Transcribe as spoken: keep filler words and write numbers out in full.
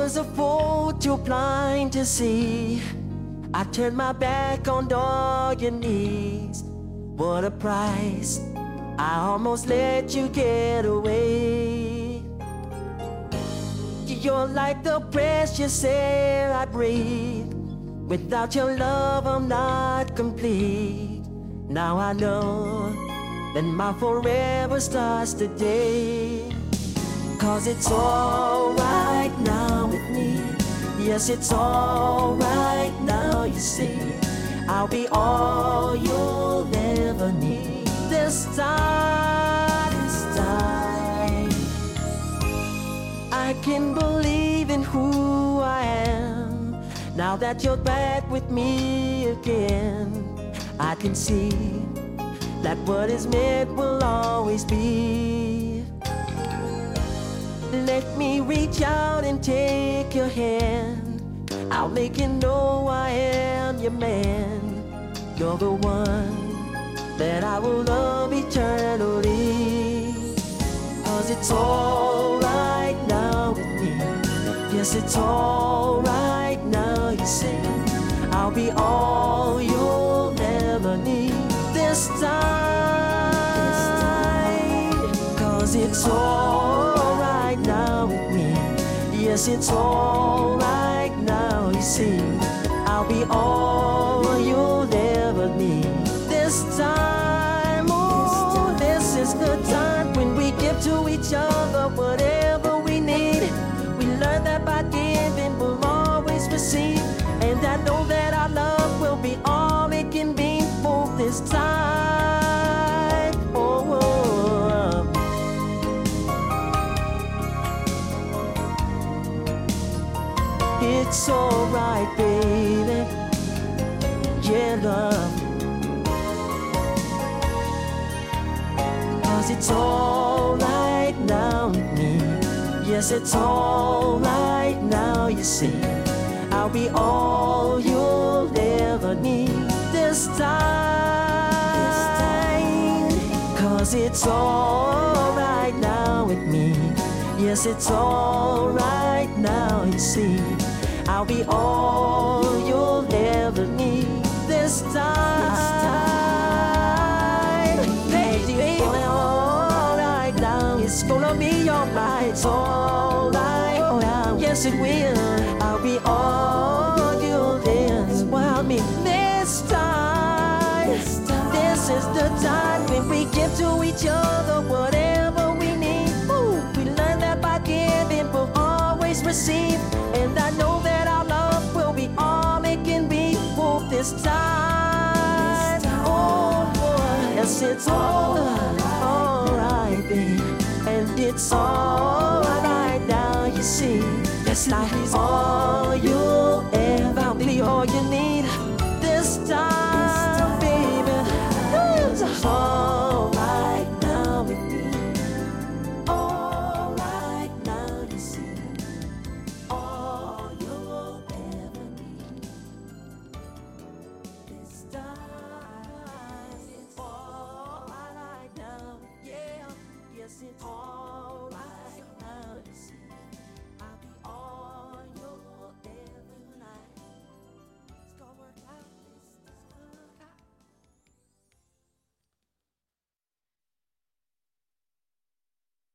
was a fool, too blind to see. I turned my back on all your needs. What a price, I almost let you get away. You're like the precious air I breathe. Without your love I'm not complete. Now I know that my forever starts today. Cause it's alright now with me. Yes, it's alright now, you see. I'll be all you'll ever need. This time, this time I can believe in who I am. Now that you're back with me again, I can see that what is meant will always be. Let me reach out and take your hand. I'll make you know I am your man. You're the one that I will love eternally. Cause it's alright now with me. Yes, it's alright now, you see. I'll be all you'll ever need this time. Cause it's alright now with me. Yes, it's alright now, you see. I'll be all you'll ever need this time. Oh, this is the time when we give to each other whatever we need. We learn that by giving we'll always receive. And I know that our love will be all it can be for this time. Oh, oh, oh. It's alright, baby. Yeah, love. Cause it's alright now with me. Yes, it's alright now, you see. I'll be all you'll ever need this time. Cause it's alright now with me. Yes, it's alright now, you see. I'll be all you'll ever need this time. Baby, alright now, it's gonna be alright. It's alright now, yes it will. I'll be all you'll ever want me this time. This is the time when we give to each other whatever we need. Ooh, we learn that by giving we'll always receive. And I know that our love will be all it can be for this time. Oh boy, yes it's all alright, babe. And it's alright now, you see. Yes, life is all you'll ever be, all you need this time, baby. It's alright now with me. Alright now, you see. All you'll ever need this time. It's alright now, yeah. Yes, it's alright now, you see.